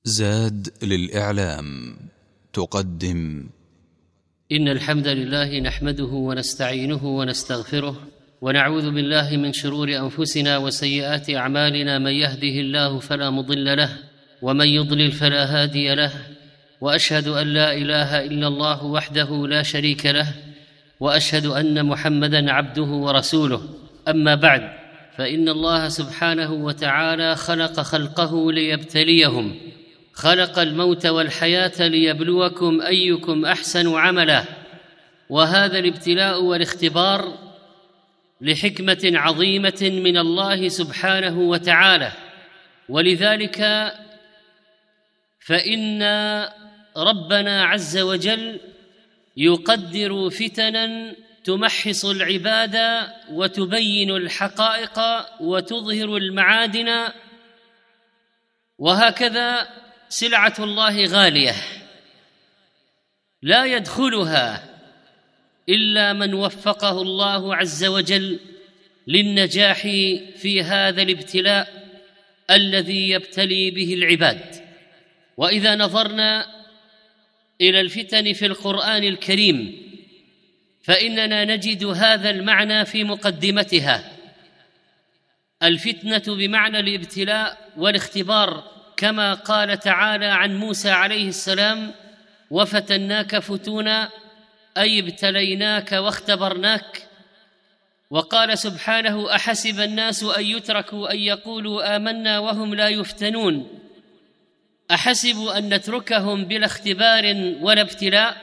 زاد للإعلام تقدم. إن الحمد لله نحمده ونستعينه ونستغفره ونعوذ بالله من شرور أنفسنا وسيئات أعمالنا. من يهده الله فلا مضل له ومن يضلل فلا هادي له، وأشهد أن لا إله إلا الله وحده لا شريك له، وأشهد أن محمدًا عبده ورسوله. أما بعد، فإن الله سبحانه وتعالى خلق خلقه ليبتليهم، خلق الموت والحياة ليبلوكم أيكم أحسن عملا، وهذا الابتلاء والاختبار لحكمة عظيمة من الله سبحانه وتعالى. ولذلك فإن ربنا عز وجل يقدر فتناً تمحص العباد وتبين الحقائق وتظهر المعادن، وهكذا سلعة الله غالية لا يدخلها إلا من وفقه الله عز وجل للنجاح في هذا الابتلاء الذي يبتلي به العباد. وإذا نظرنا إلى الفتن في القرآن الكريم فإننا نجد هذا المعنى في مقدمتها. الفتنة بمعنى الابتلاء والاختبار، كما قال تعالى عن موسى عليه السلام: وفتناك فتونا، أي ابتليناك واختبرناك. وقال سبحانه: أحسب الناس أن يتركوا أن يقولوا آمنا وهم لا يفتنون، أحسبوا أن نتركهم بلا اختبار ولا ابتلاء.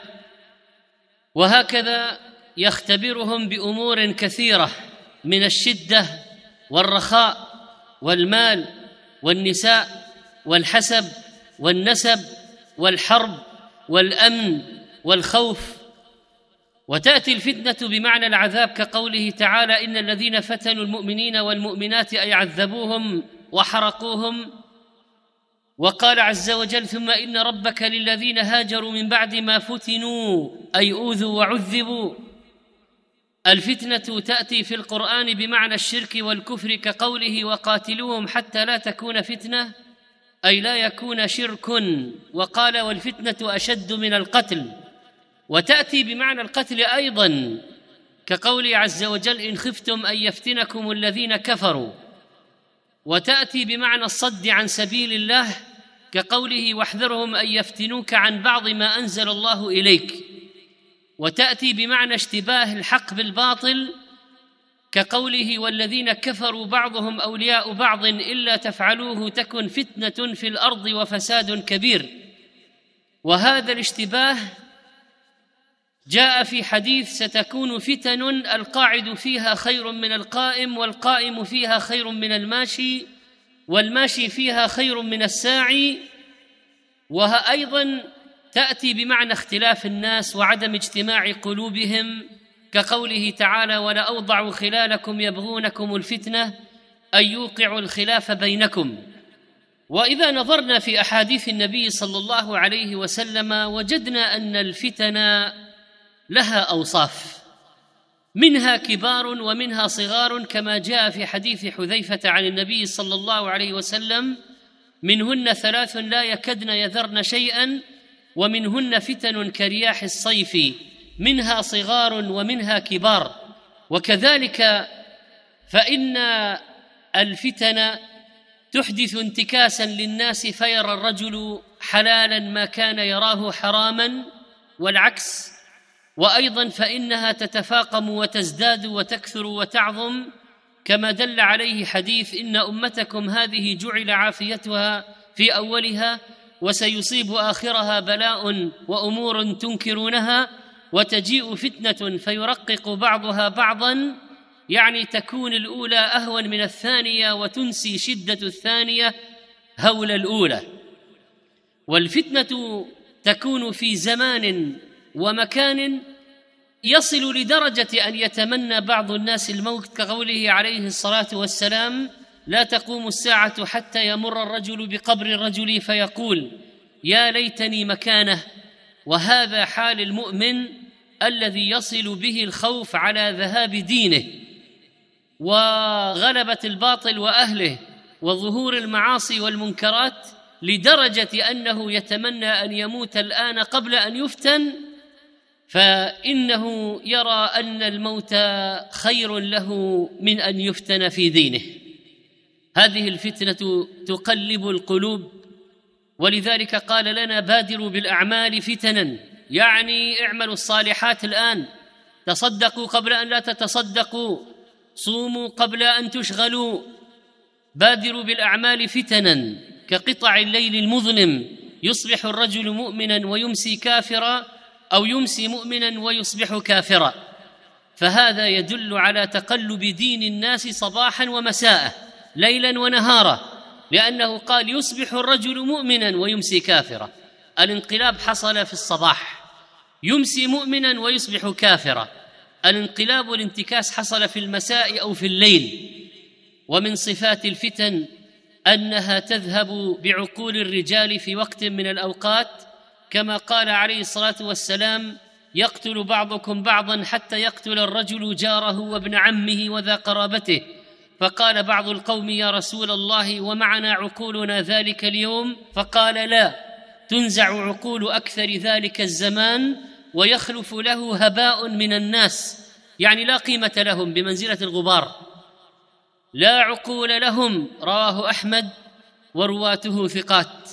وهكذا يختبرهم بأمور كثيرة من الشدة والرخاء والمال والنساء والحسب والنسب والحرب والأمن والخوف. وتأتي الفتنة بمعنى العذاب كقوله تعالى: إن الذين فتنوا المؤمنين والمؤمنات أي عذبوهم وحرقوهم. وقال عز وجل: ثم إن ربك للذين هاجروا من بعد ما فتنوا أي أوذوا وعذبوا. الفتنة تأتي في القرآن بمعنى الشرك والكفر كقوله: وقاتلوهم حتى لا تكون فتنة أي لا يكون شرك. وقال: والفتنة أشد من القتل. وتأتي بمعنى القتل أيضا كقوله عز وجل: إن خفتم أن يفتنكم الذين كفروا. وتأتي بمعنى الصد عن سبيل الله كقوله: واحذرهم أن يفتنوك عن بعض ما أنزل الله إليك. وتأتي بمعنى اشتباه الحق بالباطل كقوله: والذين كفروا بعضهم أولياء بعض إلا تفعلوه تكن فتنة في الأرض وفساد كبير. وهذا الاشتباه جاء في حديث: ستكون فتن القاعد فيها خير من القائم، والقائم فيها خير من الماشي، والماشي فيها خير من الساعي. وأيضا تأتي بمعنى اختلاف الناس وعدم اجتماع قلوبهم كقوله تعالى: ولأوضع خلالكم يبغونكم الفتنة أن يوقعوا الخلاف بينكم. وإذا نظرنا في أحاديث النبي صلى الله عليه وسلم وجدنا أن الفتن لها أوصاف، منها كبار ومنها صغار، كما جاء في حديث حذيفة عن النبي صلى الله عليه وسلم: منهن ثلاث لا يكدن يذرن شيئا، ومنهن فتن كرياح الصيف، منها صغار ومنها كبار. وكذلك فإن الفتن تحدث انتكاسا للناس، فيرى الرجل حلالا ما كان يراه حراما، والعكس. وأيضا فإنها تتفاقم وتزداد وتكثر وتعظم، كما دل عليه حديث: إن أمتكم هذه جعل عافيتها في أولها وسيصيب آخرها بلاء وأمور تنكرونها، وتجيء فتنة فيرقق بعضها بعضا، يعني تكون الأولى أهون من الثانية وتنسي شدة الثانية هول الأولى. والفتنة تكون في زمان ومكان يصل لدرجة أن يتمنى بعض الناس الموت كقوله عليه الصلاة والسلام: لا تقوم الساعة حتى يمر الرجل بقبر الرجل فيقول: يا ليتني مكانه. وهذا حال المؤمن الذي يصل به الخوف على ذهاب دينه وغلبة الباطل وأهله وظهور المعاصي والمنكرات، لدرجة أنه يتمنى أن يموت الآن قبل أن يفتن، فإنه يرى أن الموت خير له من أن يفتن في دينه. هذه الفتنة تقلب القلوب، ولذلك قال لنا: بادروا بالأعمال فتنا، يعني اعملوا الصالحات الآن، تصدقوا قبل أن لا تتصدقوا، صوموا قبل أن تشغلوا. بادروا بالأعمال فتنا كقطع الليل المظلم، يصبح الرجل مؤمنا ويمسي كافرا، أو يمسي مؤمنا ويصبح كافرا. فهذا يدل على تقلب دين الناس صباحا ومساء، ليلا ونهارا، لأنه قال: يصبح الرجل مؤمنا ويمسي كافرا. الانقلاب حصل في الصباح، يمسي مؤمنا ويصبح كافرا. الانقلاب والانتكاس حصل في المساء أو في الليل. ومن صفات الفتن أنها تذهب بعقول الرجال في وقت من الأوقات، كما قال عليه الصلاة والسلام: يقتل بعضكم بعضا حتى يقتل الرجل جاره وابن عمه وذا قرابته. فقال بعض القوم: يا رسول الله، ومعنا عقولنا ذلك اليوم؟ فقال: لا، تنزع عقول أكثر ذلك الزمان ويخلف له هباء من الناس، يعني لا قيمة لهم، بمنزلة الغبار، لا عقول لهم. رواه أحمد ورواته ثقات.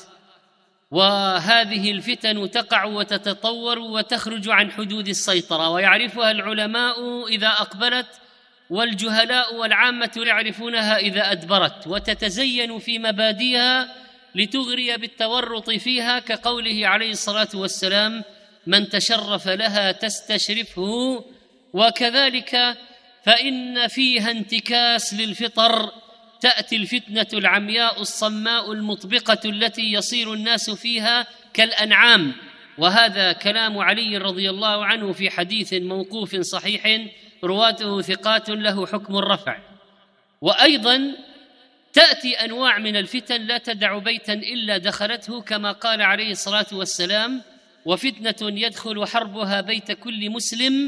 وهذه الفتن تقع وتتطور وتخرج عن حدود السيطرة، ويعرفها العلماء إذا أقبلت، والجهلاء والعامة يعرفونها إذا أدبرت، وتتزين في مبادئها لتغري بالتورط فيها، كقوله عليه الصلاة والسلام: من تشرف لها تستشرفه. وكذلك فإن فيها انتكاس للفطر، تأتي الفتنة العمياء الصماء المطبقة التي يصير الناس فيها كالأنعام. وهذا كلام علي رضي الله عنه في حديث موقوف صحيح رواته ثقات له حكم الرفع. وأيضا تأتي أنواع من الفتن لا تدع بيتا إلا دخلته، كما قال عليه الصلاة والسلام: وفتنة يدخل حربها بيت كل مسلم.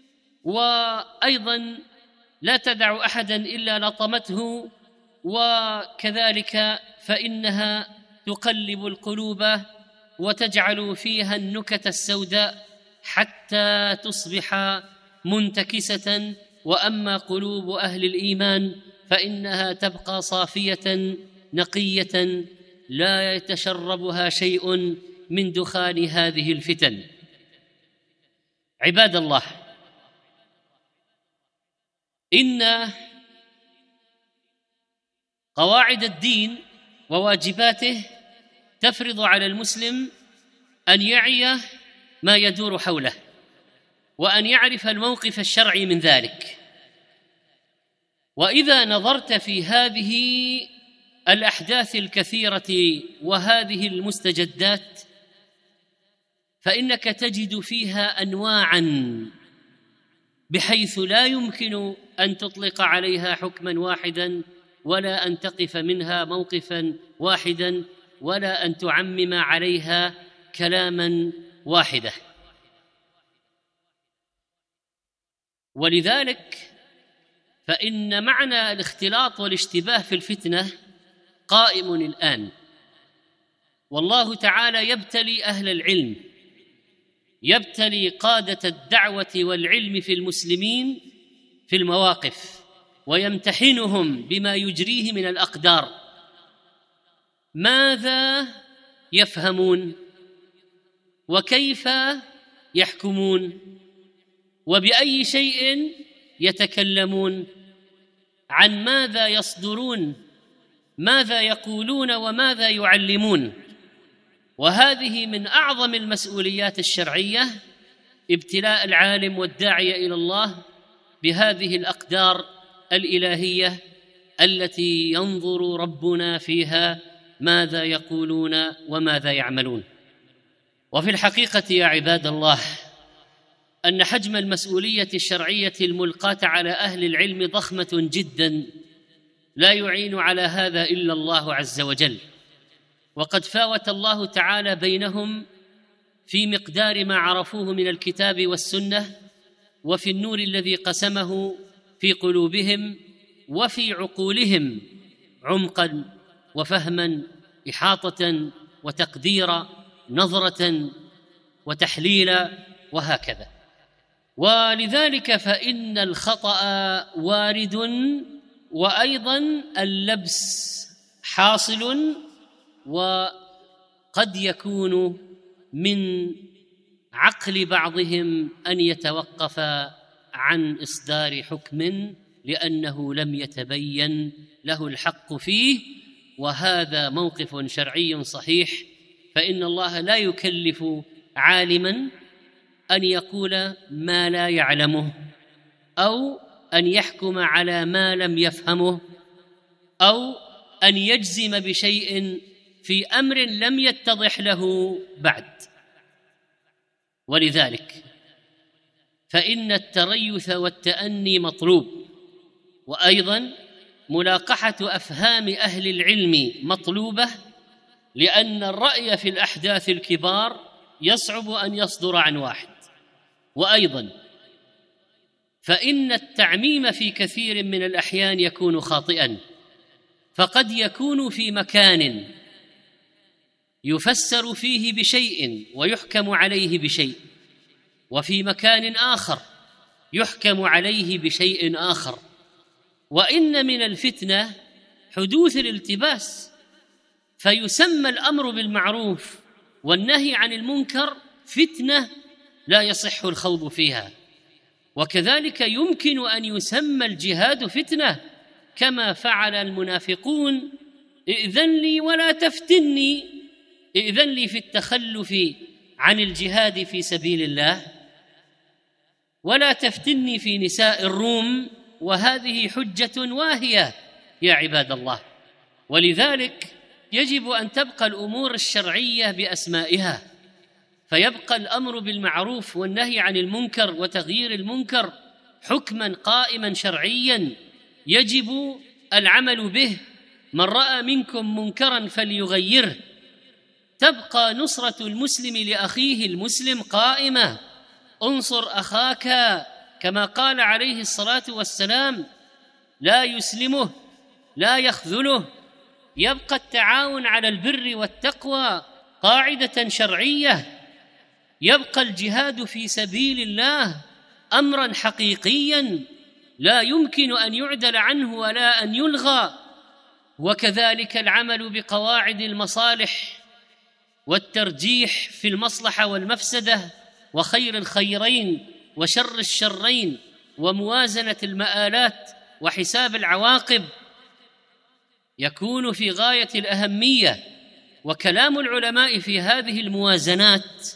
وأيضا لا تدع أحدا إلا لطمته. وكذلك فإنها تقلب القلوب وتجعل فيها النكت السوداء حتى تصبح منتكسة. وأما قلوب أهل الإيمان فإنها تبقى صافية نقية لا يتشربها شيء من دخان هذه الفتن. عباد الله، إن قواعد الدين وواجباته تفرض على المسلم أن يعي ما يدور حوله، وأن يعرف الموقف الشرعي من ذلك. وإذا نظرت في هذه الأحداث الكثيرة وهذه المستجدات، فإنك تجد فيها أنواعاً بحيث لا يمكن أن تطلق عليها حكماً واحداً، ولا أن تقف منها موقفاً واحداً، ولا أن تعمم عليها كلاماً واحداً. ولذلك فإن معنى الاختلاط والاشتباه في الفتنة قائم الآن، والله تعالى يبتلي أهل العلم، يبتلي قادة الدعوة والعلم في المسلمين في المواقف، ويمتحنهم بما يجريه من الأقدار. ماذا يفهمون؟ وكيف يحكمون؟ وبأي شيء يتكلمون؟ عن ماذا يصدرون؟ ماذا يقولون وماذا يعلمون؟ وهذه من أعظم المسؤوليات الشرعية، ابتلاء العالم والداعية إلى الله بهذه الأقدار الإلهية التي ينظر ربنا فيها ماذا يقولون وماذا يعملون. وفي الحقيقة يا عباد الله أن حجم المسؤولية الشرعية الملقاة على أهل العلم ضخمة جدا، لا يعين على هذا إلا الله عز وجل. وقد فاوت الله تعالى بينهم في مقدار ما عرفوه من الكتاب والسنة، وفي النور الذي قسمه في قلوبهم وفي عقولهم عمقا وفهما إحاطة وتقديرا، نظرة وتحليلا، وهكذا. ولذلك فإن الخطأ وارد، وأيضا اللبس حاصل، وقد يكون من عقل بعضهم أن يتوقف عن إصدار حكم لأنه لم يتبين له الحق فيه، وهذا موقف شرعي صحيح. فإن الله لا يكلف عالما أن يقول ما لا يعلمه، أو أن يحكم على ما لم يفهمه، أو أن يجزم بشيء في أمر لم يتضح له بعد. ولذلك فإن التريث والتأني مطلوب، وأيضا ملاقحة أفهام أهل العلم مطلوبة، لأن الرأي في الأحداث الكبار يصعب أن يصدر عن واحد. وأيضا فإن التعميم في كثير من الأحيان يكون خاطئا، فقد يكون في مكان يفسر فيه بشيء ويحكم عليه بشيء، وفي مكان آخر يحكم عليه بشيء آخر. وإن من الفتنة حدوث الالتباس، فيسمى الأمر بالمعروف والنهي عن المنكر فتنة لا يصح الخوض فيها، وكذلك يمكن أن يسمى الجهاد فتنة، كما فعل المنافقون: ائذن لي ولا تفتني، ائذن لي في التخلف عن الجهاد في سبيل الله، ولا تفتني في نساء الروم. وهذه حجة واهية يا عباد الله. ولذلك يجب أن تبقى الأمور الشرعية بأسمائها، فيبقى الأمر بالمعروف والنهي عن المنكر وتغيير المنكر حكما قائما شرعيا يجب العمل به. من رأى منكم منكرا فليغيره. تبقى نصرة المسلم لأخيه المسلم قائمة. انصر أخاك، كما قال عليه الصلاة والسلام: لا يسلمه لا يخذله. يبقى التعاون على البر والتقوى قاعدة شرعية. يبقى الجهاد في سبيل الله أمرا حقيقيا لا يمكن أن يعدل عنه ولا أن يلغى. وكذلك العمل بقواعد المصالح والترجيح في المصلحة والمفسدة، وخير الخيرين وشر الشرين، وموازنة المآلات وحساب العواقب، يكون في غاية الأهمية. وكلام العلماء في هذه الموازنات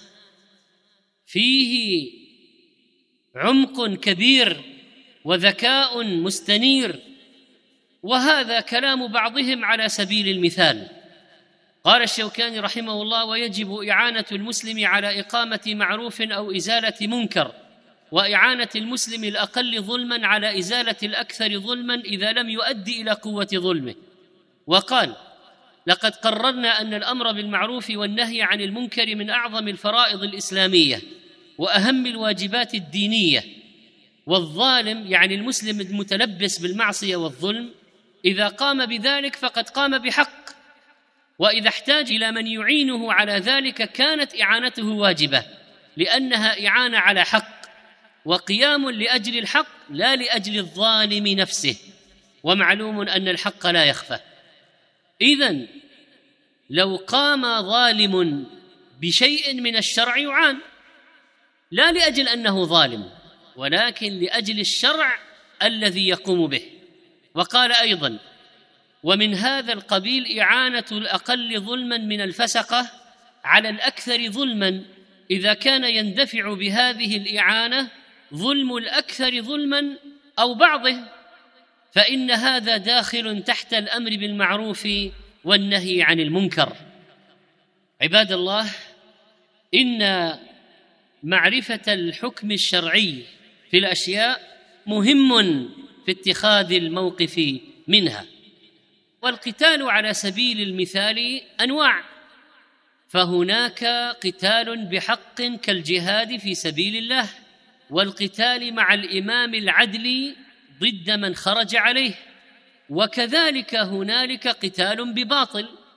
فيه عمق كبير وذكاء مستنير، وهذا كلام بعضهم على سبيل المثال. قال الشوكاني رحمه الله: ويجب إعانة المسلم على إقامة معروف أو إزالة منكر، وإعانة المسلم الأقل ظلما على إزالة الأكثر ظلما إذا لم يؤدي إلى قوة ظلمه. وقال: لقد قررنا أن الأمر بالمعروف والنهي عن المنكر من أعظم الفرائض الإسلامية وأهم الواجبات الدينية، والظالم يعني المسلم المتلبس بالمعصية والظلم إذا قام بذلك فقد قام بحق، وإذا احتاج إلى من يعينه على ذلك كانت إعانته واجبة، لأنها إعانة على حق وقيام لأجل الحق لا لأجل الظالم نفسه، ومعلوم أن الحق لا يخفى. إذن لو قام ظالم بشيء من الشرع يعان، لا لأجل أنه ظالم، ولكن لأجل الشرع الذي يقوم به. وقال أيضا: ومن هذا القبيل إعانة الأقل ظلما من الفسقة على الأكثر ظلما إذا كان يندفع بهذه الإعانة ظلم الأكثر ظلما أو بعضه، فإن هذا داخل تحت الأمر بالمعروف والنهي عن المنكر. عباد الله، إن معرفة الحكم الشرعي في الأشياء مهم في اتخاذ الموقف منها. والقتال على سبيل المثال أنواع، فهناك قتال بحق كالجهاد في سبيل الله، والقتال مع الإمام العدل ضد من خرج عليه، وكذلك هنالك قتال بباطل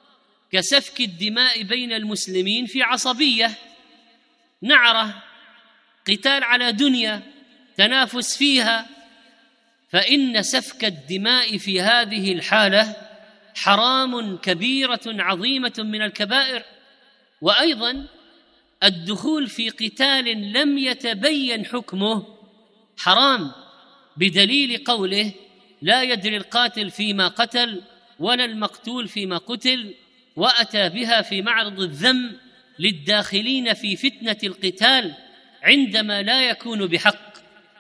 كسفك الدماء بين المسلمين في عصبية، نعرة، قتال على دنيا، تنافس فيها، فإن سفك الدماء في هذه الحالة حرام كبيرة عظيمة من الكبائر. وأيضا الدخول في قتال لم يتبين حكمه حرام، بدليل قوله: لا يدري القاتل فيما قتل ولا المقتول فيما قتل، وأتى بها في معرض الذم للداخلين في فتنة القتال عندما لا يكون بحق.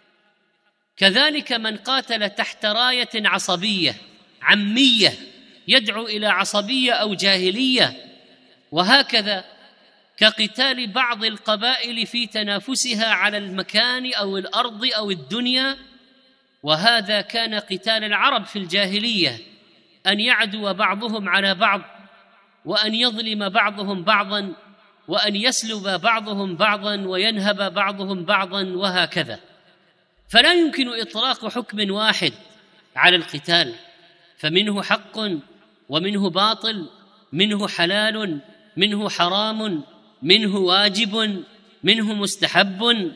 كذلك من قاتل تحت راية عصبية عمية يدعو إلى عصبية أو جاهلية، وهكذا كقتال بعض القبائل في تنافسها على المكان أو الأرض أو الدنيا، وهذا كان قتال العرب في الجاهلية، أن يعدو بعضهم على بعض، وأن يظلم بعضهم بعضا، وأن يسلب بعضهم بعضا، وينهب بعضهم بعضا، وهكذا. فلا يمكن إطلاق حكم واحد على القتال، فمنه حق ومنه باطل، منه حلال منه حرام، منه واجب منه مستحب.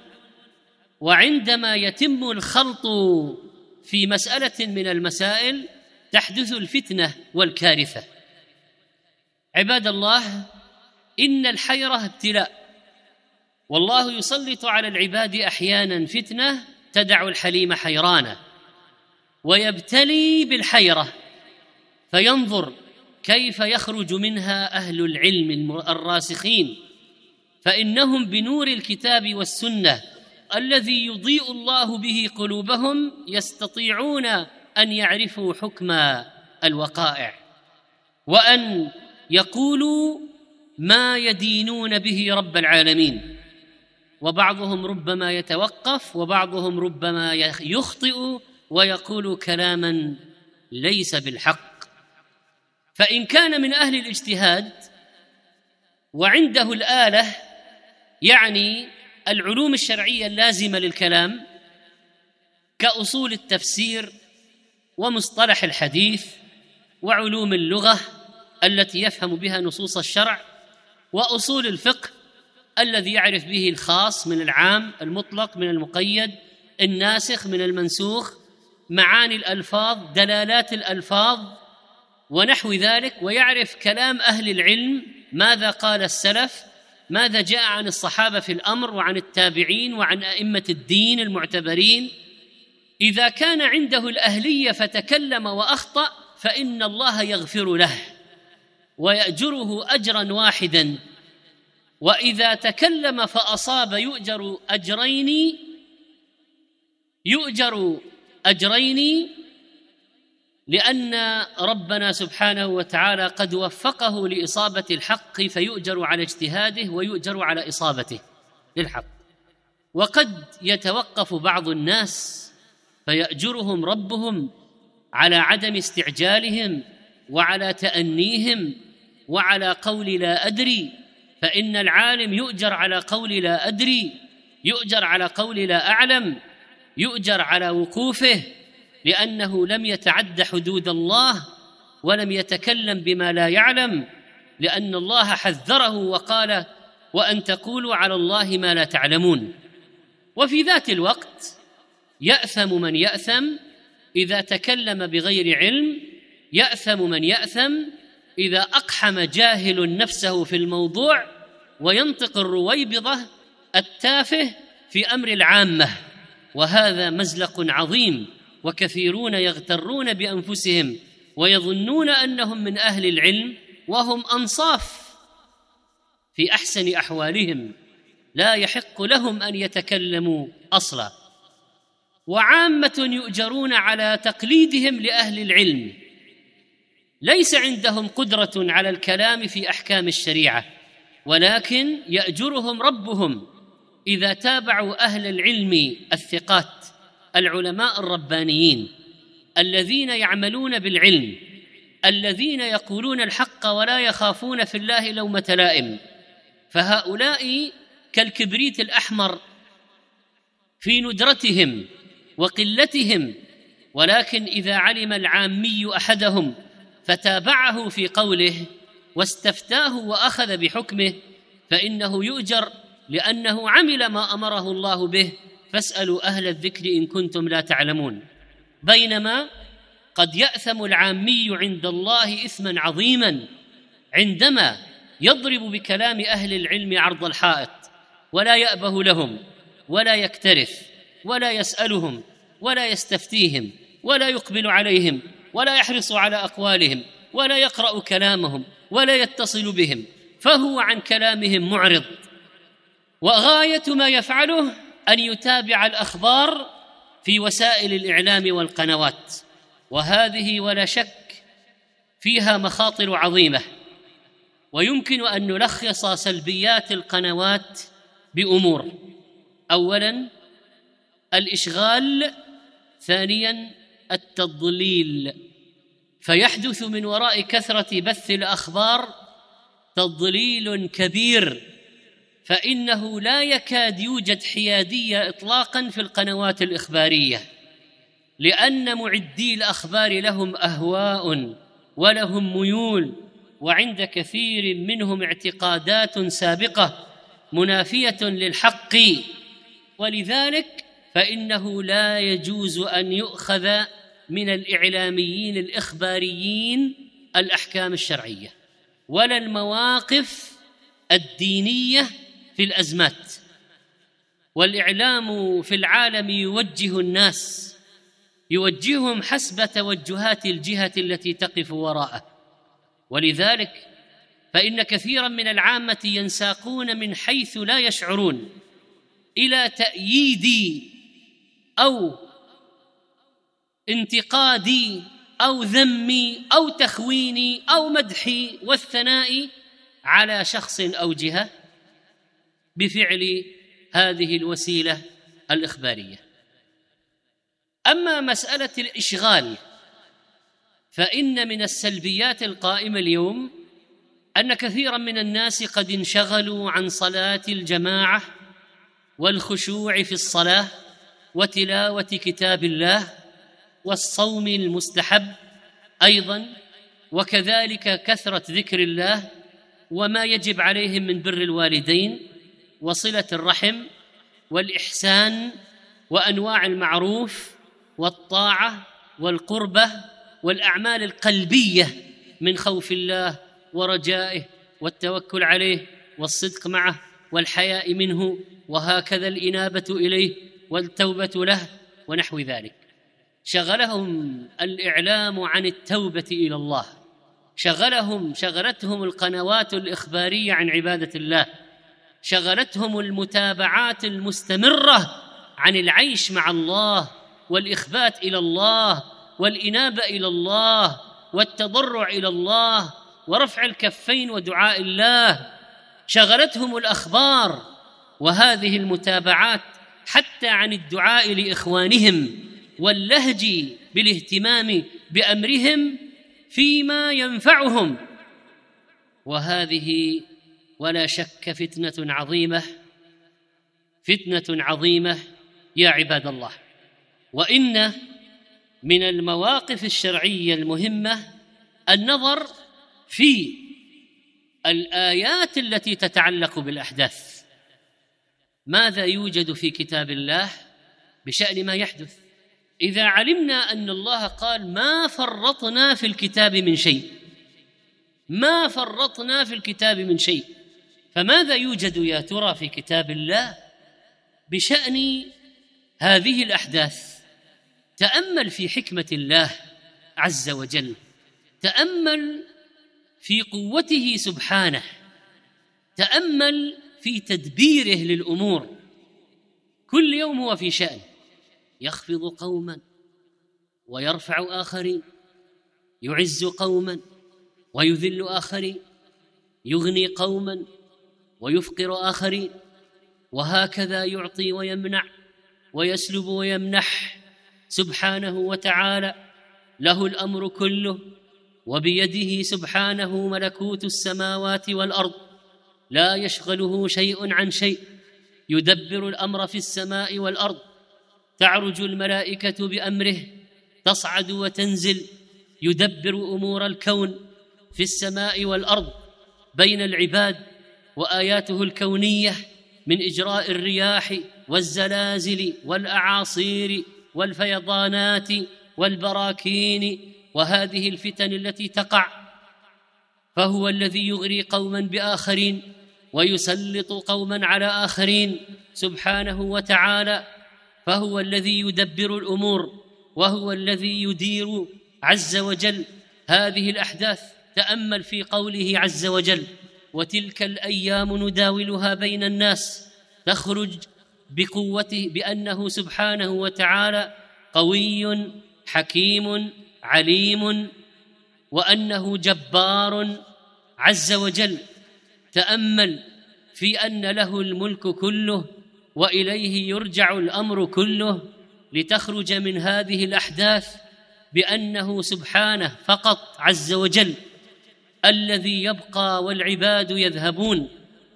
وعندما يتم الخلط في مسألة من المسائل تحدث الفتنة والكارثة. عباد الله، إن الحيرة ابتلاء، والله يسلط على العباد أحيانا فتنة تدع الحليم حيرانا، ويبتلي بالحيرة فينظر كيف يخرج منها أهل العلم الراسخين، فإنهم بنور الكتاب والسنة الذي يضيء الله به قلوبهم يستطيعون أن يعرفوا حكم الوقائع، وأن يقولوا ما يدينون به رب العالمين. وبعضهم ربما يتوقف، وبعضهم ربما يخطئ ويقول كلاما ليس بالحق. فإن كان من أهل الاجتهاد وعنده الآلة، يعني العلوم الشرعية اللازمة للكلام كأصول التفسير ومصطلح الحديث وعلوم اللغة التي يفهم بها نصوص الشرع، وأصول الفقه الذي يعرف به الخاص من العام، المطلق من المقيد، الناسخ من المنسوخ، معاني الألفاظ، دلالات الألفاظ ونحو ذلك، ويعرف كلام أهل العلم، ماذا قال السلف، ماذا جاء عن الصحابة في الأمر وعن التابعين وعن أئمة الدين المعتبرين. إذا كان عنده الأهلية فتكلم وأخطأ فإن الله يغفر له ويأجره أجرا واحدا، وإذا تكلم فأصاب يؤجر أجرين، لأن ربنا سبحانه وتعالى قد وفقه لإصابة الحق فيؤجر على اجتهاده ويؤجر على إصابته للحق. وقد يتوقف بعض الناس فيأجرهم ربهم على عدم استعجالهم وعلى تأنيهم وعلى قول لا أدري، فإن العالم يؤجر على قول لا أدري، يؤجر على قول لا أعلم، يؤجر على وقوفه، لأنه لم يتعد حدود الله ولم يتكلم بما لا يعلم، لأن الله حذره وقال: وأن تقولوا على الله ما لا تعلمون. وفي ذات الوقت يأثم من يأثم إذا تكلم بغير علم، يأثم من يأثم إذا أقحم جاهل نفسه في الموضوع وينطق الرويبضة التافه في أمر العامة، وهذا مزلق عظيم. وكثيرون يغترون بأنفسهم ويظنون أنهم من أهل العلم وهم أنصاف في أحسن أحوالهم، لا يحق لهم أن يتكلموا أصلا. وعامة يؤجرون على تقليدهم لأهل العلم، ليس عندهم قدرة على الكلام في أحكام الشريعة، ولكن يأجرهم ربهم إذا تابعوا أهل العلم الثقات العلماء الربانيين الذين يعملون بالعلم، الذين يقولون الحق ولا يخافون في الله لومة لائم. فهؤلاء كالكبريت الأحمر في ندرتهم وقلتهم، ولكن إذا علم العامي أحدهم فتابعه في قوله واستفتاه وأخذ بحكمه فإنه يؤجر لأنه عمل ما أمره الله به، فاسألوا أهل الذكر إن كنتم لا تعلمون. بينما قد يأثم العامي عند الله إثما عظيما عندما يضرب بكلام أهل العلم عرض الحائط، ولا يأبه لهم ولا يكترث ولا يسألهم ولا يستفتيهم ولا يقبل عليهم ولا يحرص على أقوالهم ولا يقرأ كلامهم ولا يتصل بهم، فهو عن كلامهم معرض. وغاية ما يفعله أن يتابع الأخبار في وسائل الإعلام والقنوات، وهذه ولا شك فيها مخاطر عظيمة. ويمكن أن نلخص سلبيات القنوات بأمور: أولاً الإشغال، ثانياً التضليل، فيحدث من وراء كثرة بث الأخبار تضليل كبير، فإنه لا يكاد يوجد حيادية إطلاقاً في القنوات الإخبارية، لأن معدي الأخبار لهم أهواء ولهم ميول، وعند كثير منهم اعتقادات سابقة منافية للحق، ولذلك فإنه لا يجوز أن يؤخذ من الإعلاميين الإخباريين الأحكام الشرعية ولا المواقف الدينية في الأزمات. والإعلام في العالم يوجه الناس، يوجههم حسب توجهات الجهة التي تقف وراءه، ولذلك فإن كثيراً من العامة ينساقون من حيث لا يشعرون إلى تأييد أو انتقاد أو ذم أو تخوين أو مدح والثناء على شخص أو جهة بفعل هذه الوسيلة الإخبارية. أما مسألة الإشغال فإن من السلبيات القائمة اليوم أن كثيراً من الناس قد انشغلوا عن صلاة الجماعة والخشوع في الصلاة وتلاوة كتاب الله والصوم المستحب أيضاً، وكذلك كثرة ذكر الله وما يجب عليهم من بر الوالدين وصلة الرحم والإحسان وأنواع المعروف والطاعة والقربة والأعمال القلبية من خوف الله ورجائه والتوكل عليه والصدق معه والحياء منه، وهكذا الإنابة إليه والتوبة له ونحو ذلك. شغلهم الإعلام عن التوبة إلى الله، شغلتهم القنوات الإخبارية عن عبادة الله، شغلتهم المتابعات المستمرة عن العيش مع الله والإخبات إلى الله والإنابة إلى الله والتضرع إلى الله ورفع الكفين ودعاء الله. شغلتهم الأخبار وهذه المتابعات حتى عن الدعاء لإخوانهم واللهج بالاهتمام بأمرهم فيما ينفعهم، وهذه ولا شك فتنة عظيمة يا عباد الله. وإن من المواقف الشرعية المهمة النظر في الآيات التي تتعلق بالأحداث، ماذا يوجد في كتاب الله بشأن ما يحدث. إذا علمنا أن الله قال ما فرطنا في الكتاب من شيء، فماذا يوجد يا ترى في كتاب الله بشأن هذه الأحداث؟ تأمل في حكمة الله عز وجل، تأمل في قوته سبحانه، تأمل في تدبيره للأمور. كل يوم هو في شأن، يخفض قوما ويرفع آخرين، يعز قوما ويذل آخرين، يغني قوما ويفقر آخرين، وهكذا يعطي ويمنع ويسلب ويمنح سبحانه وتعالى. له الأمر كله وبيده سبحانه ملكوت السماوات والأرض، لا يشغله شيء عن شيء، يدبر الأمر في السماء والأرض، تعرج الملائكة بأمره، تصعد وتنزل، يدبر أمور الكون في السماء والأرض، بين العباد وآياته الكونية من إجراء الرياح والزلازل والأعاصير والفيضانات والبراكين وهذه الفتن التي تقع، فهو الذي يغري قوما بآخرين ويسلط قوما على آخرين سبحانه وتعالى، فهو الذي يدبر الأمور وهو الذي يدير عز وجل هذه الأحداث. تأمل في قوله عز وجل: وتلك الأيام نداولها بين الناس، تخرج بقوته بأنه سبحانه وتعالى قوي حكيم عليم، وأنه جبار عز وجل. تأمل في أن له الملك كله وإليه يرجع الأمر كله، لتخرج من هذه الأحداث بأنه سبحانه فقط عز وجل الذي يبقى والعباد يذهبون،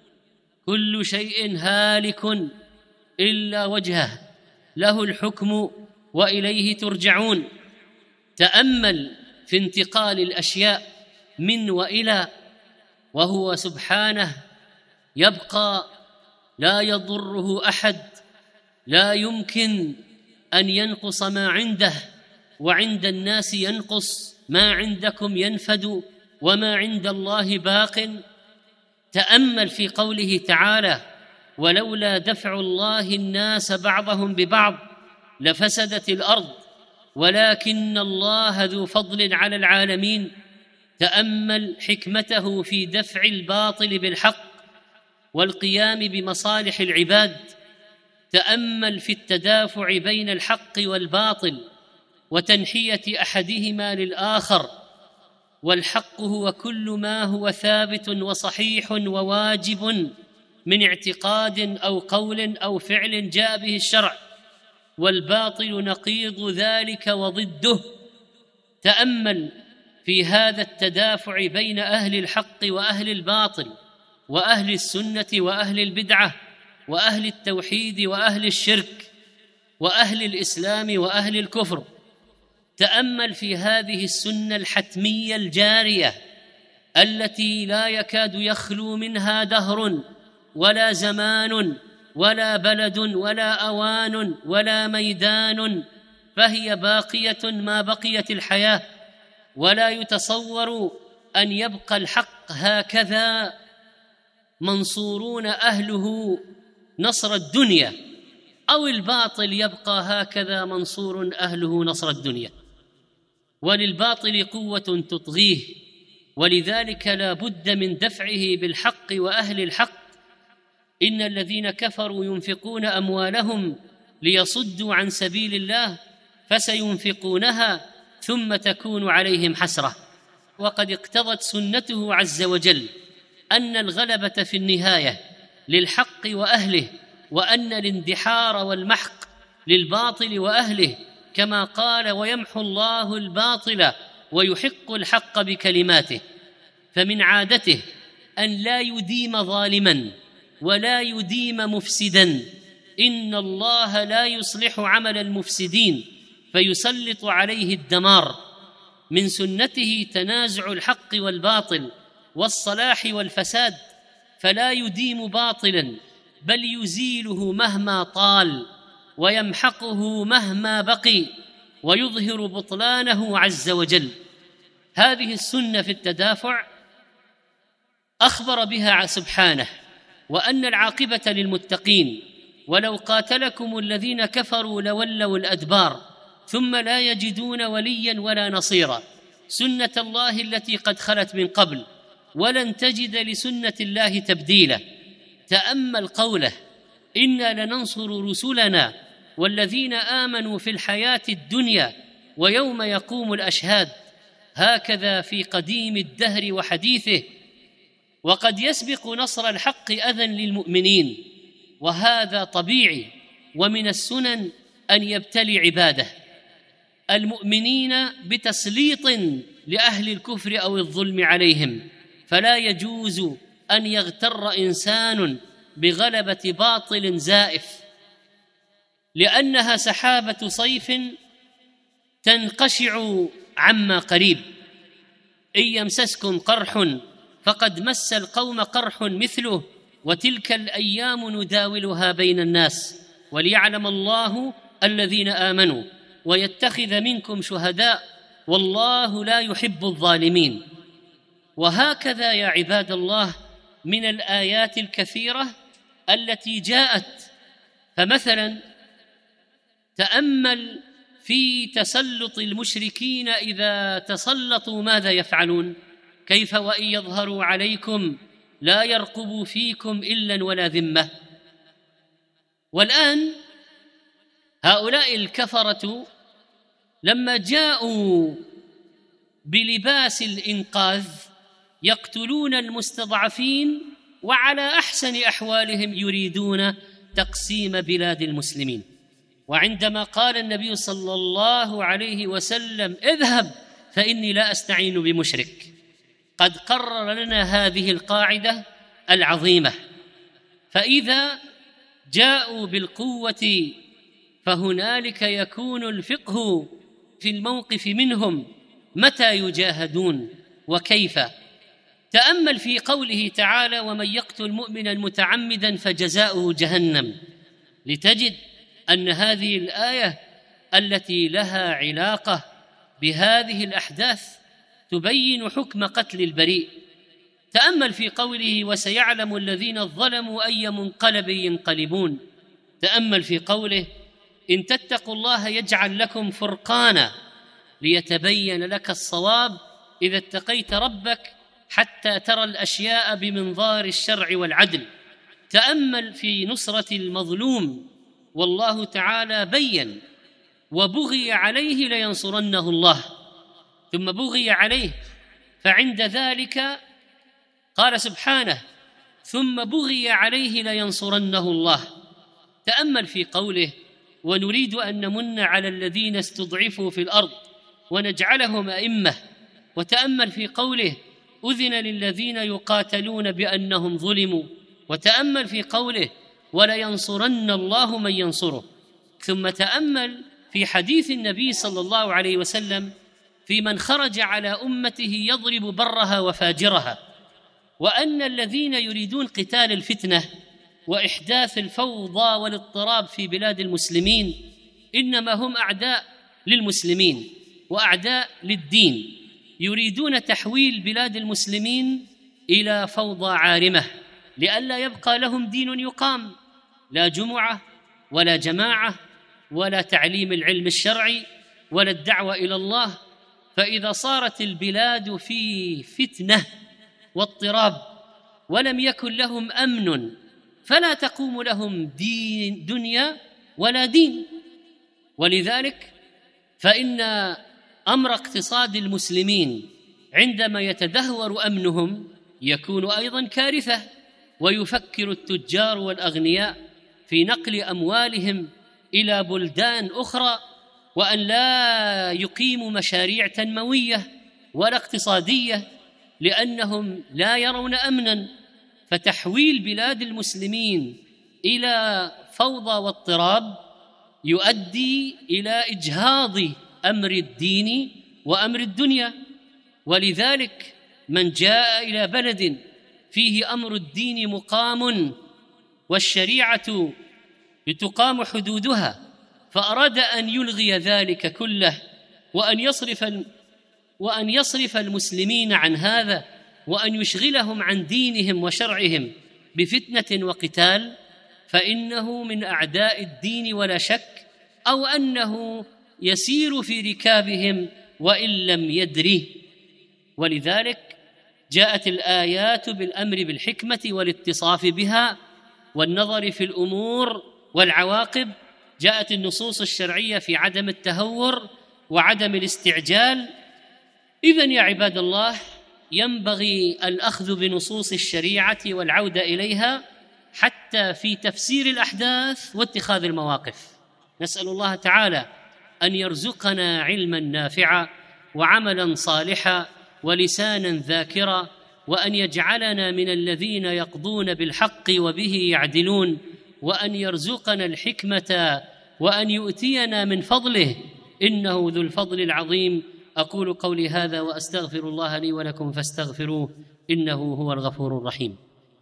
كل شيء هالك إلا وجهه، له الحكم وإليه ترجعون. تأمل في انتقال الأشياء من وإلى، وهو سبحانه يبقى لا يضره أحد، لا يمكن أن ينقص ما عنده، وعند الناس ينقص، ما عندكم ينفد وما عند الله باق. تأمل في قوله تعالى: ولولا دفع الله الناس بعضهم ببعض لفسدت الأرض ولكن الله ذو فضل على العالمين. تأمل حكمته في دفع الباطل بالحق والقيام بمصالح العباد. تأمل في التدافع بين الحق والباطل وتنحية أحدهما للآخر، والحق هو كل ما هو ثابت وصحيح وواجب من اعتقاد أو قول أو فعل جاء به الشرع، والباطل نقيض ذلك وضده. تأمل في هذا التدافع بين أهل الحق وأهل الباطل، وأهل السنة وأهل البدعة، وأهل التوحيد وأهل الشرك، وأهل الإسلام وأهل الكفر. تأمل في هذه السنة الحتمية الجارية التي لا يكاد يخلو منها دهر ولا زمان ولا بلد ولا أوان ولا ميدان، فهي باقية ما بقيت الحياة، ولا يتصور أن يبقى الحق هكذا منصورون أهله نصر الدنيا، أو الباطل يبقى هكذا منصور أهله نصر الدنيا. وللباطل قوة تطغيه، ولذلك لا بد من دفعه بالحق وأهل الحق. إن الذين كفروا ينفقون أموالهم ليصدوا عن سبيل الله فسينفقونها ثم تكون عليهم حسرة. وقد اقتضت سنته عز وجل أن الغلبة في النهاية للحق وأهله، وأن الاندحار والمحق للباطل وأهله، كما قال: ويمحو الله الباطل ويحق الحق بكلماته. فمن عادته أن لا يديم ظالما ولا يديم مفسدا، إن الله لا يصلح عمل المفسدين فيسلط عليه الدمار. من سنته تنازع الحق والباطل والصلاح والفساد، فلا يديم باطلا بل يزيله مهما طال ويمحقه مهما بقي ويظهر بطلانه عز وجل. هذه السنة في التدافع أخبر بها سبحانه، وأن العاقبة للمتقين. ولو قاتلكم الذين كفروا لولوا الأدبار ثم لا يجدون وليا ولا نصيرا، سنة الله التي قد خلت من قبل، ولن تجد لسنة الله تبديلا. تأمل قوله: إنا لننصر رسلنا والذين آمنوا في الحياة الدنيا ويوم يقوم الأشهاد. هكذا في قديم الدهر وحديثه. وقد يسبق نصر الحق أذى للمؤمنين، وهذا طبيعي، ومن السنن أن يبتلي عباده المؤمنين بتسليط لأهل الكفر أو الظلم عليهم، فلا يجوز أن يغتر إنسان بغلبة باطل زائف، لأنها سحابة صيف تنقشع عما قريب. إن يمسسكم قرح فقد مس القوم قرح مثله، وتلك الأيام نداولها بين الناس وليعلم الله الذين آمنوا ويتخذ منكم شهداء والله لا يحب الظالمين. وهكذا يا عباد الله من الآيات الكثيرة التي جاءت. فمثلا تأمل في تسلط المشركين إذا تسلطوا ماذا يفعلون؟ كيف وإن يظهروا عليكم لا يرقبوا فيكم إلا ولا ذمة. والآن هؤلاء الكفرة لما جاءوا بلباس الإنقاذ يقتلون المستضعفين، وعلى أحسن أحوالهم يريدون تقسيم بلاد المسلمين. وعندما قال النبي صلى الله عليه وسلم اذهب فإني لا أستعين بمشرك، قد قرر لنا هذه القاعدة العظيمة. فإذا جاءوا بالقوة فهنالك يكون الفقه في الموقف منهم متى يجاهدون وكيف. تأمل في قوله تعالى ومن يقتل مؤمنا متعمدا فجزاؤه جهنم، لتجد أن هذه الآية التي لها علاقة بهذه الأحداث تبين حكم قتل البريء. تأمل في قوله وسيعلم الذين ظلموا أي منقلب ينقلبون. تأمل في قوله إن تتقوا الله يجعل لكم فرقانا ليتبين لك الصواب إذا اتقيت ربك حتى ترى الأشياء بمنظار الشرع والعدل. تأمل في نصرة المظلوم، والله تعالى بين وبغي عليه لينصرنه الله، ثم بغي عليه فعند ذلك قال سبحانه ثم بغي عليه لينصرنه الله. تأمل في قوله ونريد أن نمن على الذين استضعفوا في الأرض ونجعلهم أئمة. وتأمل في قوله أذن للذين يقاتلون بأنهم ظلموا. وتأمل في قوله ولينصرن الله من ينصره. ثم تأمل في حديث النبي صلى الله عليه وسلم في من خرج على أمته يضرب برها وفاجرها، وأن الذين يريدون قتال الفتنة وإحداث الفوضى والاضطراب في بلاد المسلمين إنما هم أعداء للمسلمين وأعداء للدين، يريدون تحويل بلاد المسلمين إلى فوضى عارمة لئلا يبقى لهم دين يقام، لا جمعة ولا جماعة ولا تعليم العلم الشرعي ولا الدعوة إلى الله. فإذا صارت البلاد في فتنة واضطراب ولم يكن لهم أمن فلا تقوم لهم دنيا ولا دين. ولذلك فإن أمر اقتصاد المسلمين عندما يتدهور أمنهم يكون أيضا كارثة، ويفكر التجار والأغنياء في نقل أموالهم إلى بلدان أخرى، وأن لا يقيموا مشاريع تنموية ولا اقتصادية لأنهم لا يرون أمنا. فتحويل بلاد المسلمين إلى فوضى واضطراب يؤدي إلى إجهاض أمر الدين وأمر الدنيا. ولذلك من جاء إلى بلد فيه أمر الدين مقام والشريعة تقام حدودها فأراد أن يلغي ذلك كله وأن يصرف المسلمين عن هذا وأن يشغلهم عن دينهم وشرعهم بفتنة وقتال، فإنه من أعداء الدين ولا شك، أو أنه يسير في ركابهم وإن لم يدره. ولذلك جاءت الآيات بالأمر بالحكمة والاتصاف بها والنظر في الأمور والعواقب. جاءت النصوص الشرعية في عدم التهور وعدم الاستعجال. إذن يا عباد الله ينبغي الأخذ بنصوص الشريعة والعودة إليها حتى في تفسير الأحداث واتخاذ المواقف. نسأل الله تعالى أن يرزقنا علما نافعا وعملا صالحا ولسانا ذاكرا، وأن يجعلنا من الذين يقضون بالحق وبه يعدلون، وأن يرزقنا الحكمة وأن يؤتينا من فضله إنه ذو الفضل العظيم. أقول قولي هذا وأستغفر الله لي ولكم فاستغفروه إنه هو الغفور الرحيم.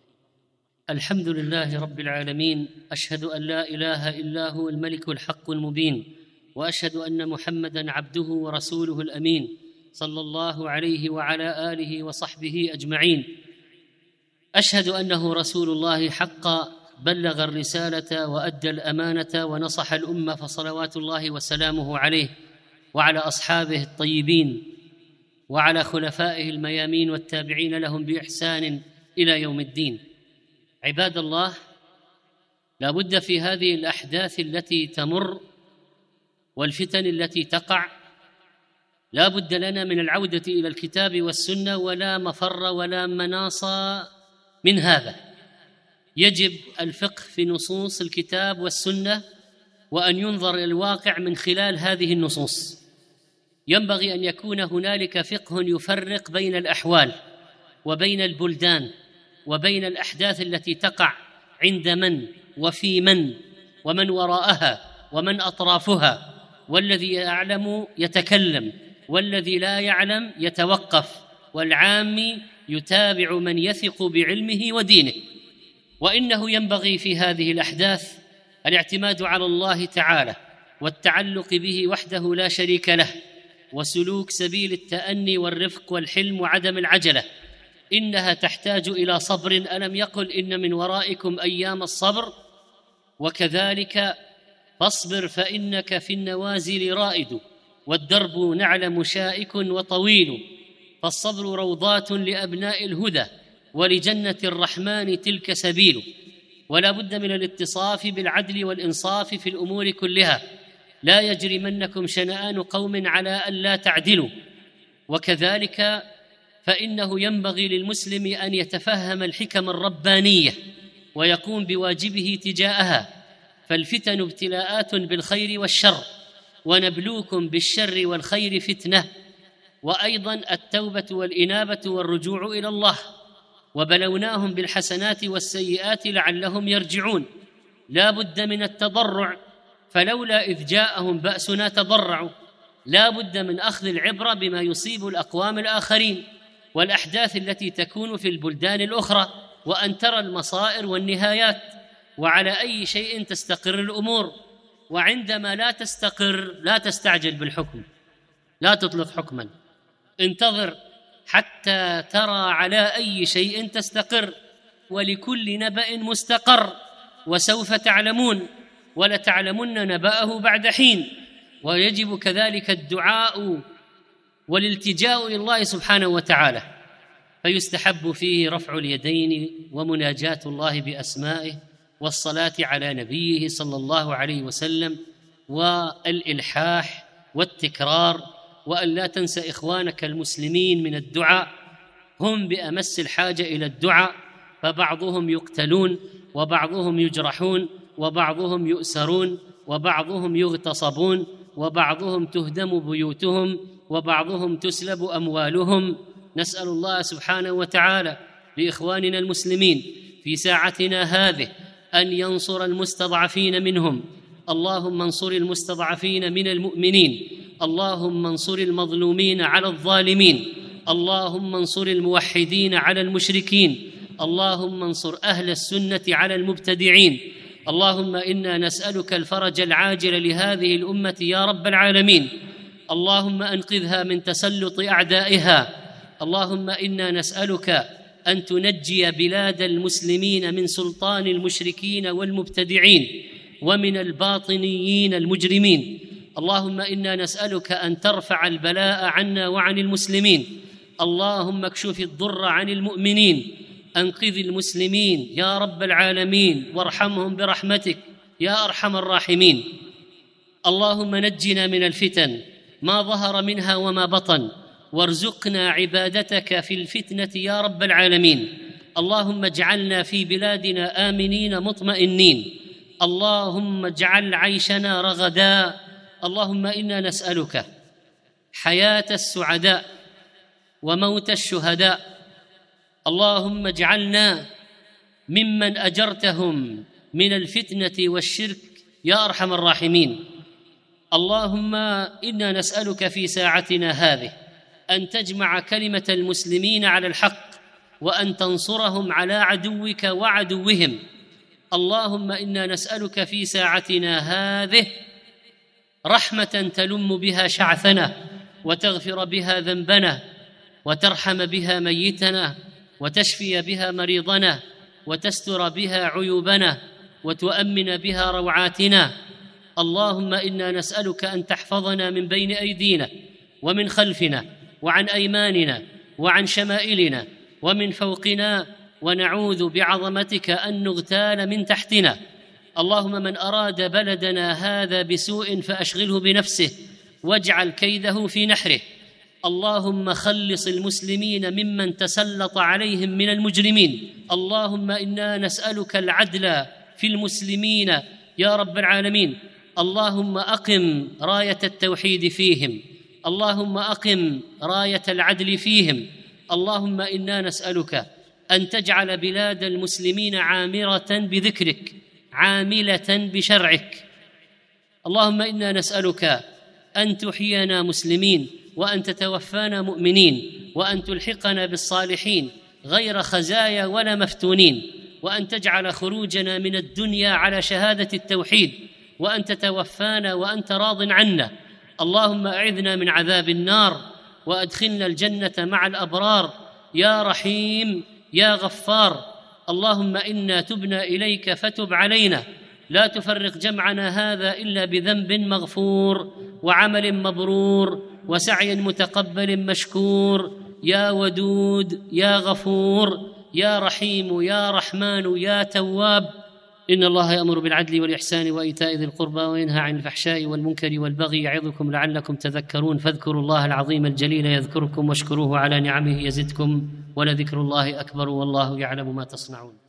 الحمد لله رب العالمين، أشهد أن لا إله إلا هو الملك الحق المبين، وأشهد أن محمدًا عبده ورسوله الأمين صلى الله عليه وعلى آله وصحبه أجمعين. أشهد أنه رسول الله حقًا، بلغ الرسالة وأدى الأمانة ونصح الأمة، فصلوات الله وسلامه عليه وعلى أصحابه الطيبين وعلى خلفائه الميامين والتابعين لهم بإحسان إلى يوم الدين. عباد الله، لا بد في هذه الأحداث التي تمر والفتن التي تقع، لا بد لنا من العودة إلى الكتاب والسنة، ولا مفر ولا مناص من هذا. يجب الفقه في نصوص الكتاب والسنة، وأن ينظر إلى الواقع من خلال هذه النصوص. ينبغي أن يكون هنالك فقه يفرق بين الأحوال وبين البلدان وبين الأحداث التي تقع عند من وفي من ومن وراءها ومن أطرافها، والذي يعلم يتكلم والذي لا يعلم يتوقف، والعامي يتابع من يثق بعلمه ودينه. وإنه ينبغي في هذه الأحداث الاعتماد على الله تعالى والتعلق به وحده لا شريك له، وسلوك سبيل التأني والرفق والحلم وعدم العجلة. إنها تحتاج إلى صبر، ألم يقل إن من ورائكم أيام الصبر؟ وكذلك فاصبر فإنك في النوازل رائد، والدرب نعلم شائك وطويل، فالصبر روضات لأبناء الهدى، ولجنة الرحمن تلك سبيل. ولا بد من الاتصاف بالعدل والإنصاف في الأمور كلها، لا يجرمنكم شنآن قوم على ألا تعدلوا. وكذلك فإنه ينبغي للمسلم أن يتفهم الحكم الربانية ويقوم بواجبه تجاهها، فالفتن ابتلاءات بالخير والشر، ونبلوكم بالشر والخير فتنة، وأيضا التوبة والإنابة والرجوع إلى الله، وبلوناهم بالحسنات والسيئات لعلهم يرجعون. لا بد من التضرع، فلولا إذ جاءهم بأسنا تضرعوا. لا بد من أخذ العبرة بما يصيب الأقوام الآخرين والأحداث التي تكون في البلدان الأخرى، وأن ترى المصائر والنهايات، وعلى أي شيء تستقر الأمور. وعندما لا تستقر لا تستعجل بالحكم، لا تطلق حكما، انتظر حتى ترى على أي شيء تستقر، ولكل نبأ مستقر، وسوف تعلمون ولتعلمن نبأه بعد حين. ويجب كذلك الدعاء والالتجاء إلى الله سبحانه وتعالى، فيستحب فيه رفع اليدين ومناجاة الله بأسمائه والصلاة على نبيه صلى الله عليه وسلم، والإلحاح والتكرار، وأن لا تنسى إخوانك المسلمين من الدعاء، هم بأمس الحاجة إلى الدعاء، فبعضهم يقتلون وبعضهم يجرحون وبعضهم يؤسرون وبعضهم يغتصبون وبعضهم تهدم بيوتهم وبعضهم تسلب أموالهم. نسأل الله سبحانه وتعالى لإخواننا المسلمين في ساعتنا هذه أن ينصر المستضعفين منهم. اللهم انصر المستضعفين من المؤمنين، اللهم انصر المظلومين على الظالمين، اللهم انصر الموحدين على المشركين، اللهم انصر أهل السنة على المبتدعين. اللهم إنا نسألك الفرج العاجل لهذه الأمة يا رب العالمين، اللهم أنقذها من تسلط أعدائها. اللهم إنا نسألك أن تنجي بلاد المسلمين من سلطان المشركين والمبتدعين ومن الباطنيين المجرمين. اللهم إنا نسألك أن ترفع البلاء عنا وعن المسلمين. اللهم اكشف الضر عن المؤمنين، أنقذ المسلمين يا رب العالمين، وارحمهم برحمتك يا أرحم الراحمين. اللهم نجنا من الفتن ما ظهر منها وما بطن، وارزقنا عبادتك في الفتنة يا رب العالمين. اللهم اجعلنا في بلادنا آمنين مطمئنين، اللهم اجعل عيشنا رغدا. اللهم إنا نسألك حياة السعداء وموت الشهداء. اللهم اجعلنا ممن أجرتهم من الفتنة والشرك يا أرحم الراحمين. اللهم إنا نسألك في ساعتنا هذه أن تجمع كلمة المسلمين على الحق وأن تنصرهم على عدوك وعدوهم. اللهم إنا نسألك في ساعتنا هذه رحمة تلم بها شعثنا وتغفر بها ذنبنا وترحم بها ميتنا وتشفي بها مريضنا وتستر بها عيوبنا وتؤمن بها روعاتنا. اللهم إنا نسألك أن تحفظنا من بين أيدينا ومن خلفنا وعن أيماننا وعن شمائلنا ومن فوقنا، ونعوذ بعظمتك أن نغتال من تحتنا. اللهم من أراد بلدنا هذا بسوء فأشغله بنفسه واجعل كيده في نحره. اللهم خلص المسلمين ممن تسلط عليهم من المجرمين. اللهم إنا نسألك العدل في المسلمين يا رب العالمين. اللهم أقم راية التوحيد فيهم، اللهم أقم راية العدل فيهم. اللهم إنا نسألك أن تجعل بلاد المسلمين عامرة بذكرك عاملة بشرعك. اللهم إنا نسألك أن تحيينا مسلمين وأن تتوفانا مؤمنين وأن تلحقنا بالصالحين غير خزايا ولا مفتونين، وأن تجعل خروجنا من الدنيا على شهادة التوحيد، وأن تتوفانا وأنت راض عنا. اللهم أعذنا من عذاب النار وأدخلنا الجنة مع الأبرار يا رحيم يا غفار. اللهم إنا تبنا إليك فتب علينا، لا تفرق جمعنا هذا إلا بذنب مغفور وعمل مبرور وسعي متقبل مشكور يا ودود يا غفور يا رحيم يا رحمن يا تواب. إن الله يأمر بالعدل والإحسان وإيتاء ذي القربى وينهى عن الفحشاء والمنكر والبغي يعظكم لعلكم تذكرون. فاذكروا الله العظيم الجليل يذكركم واشكروه على نعمه يزدكم ولذكر الله أكبر والله يعلم ما تصنعون.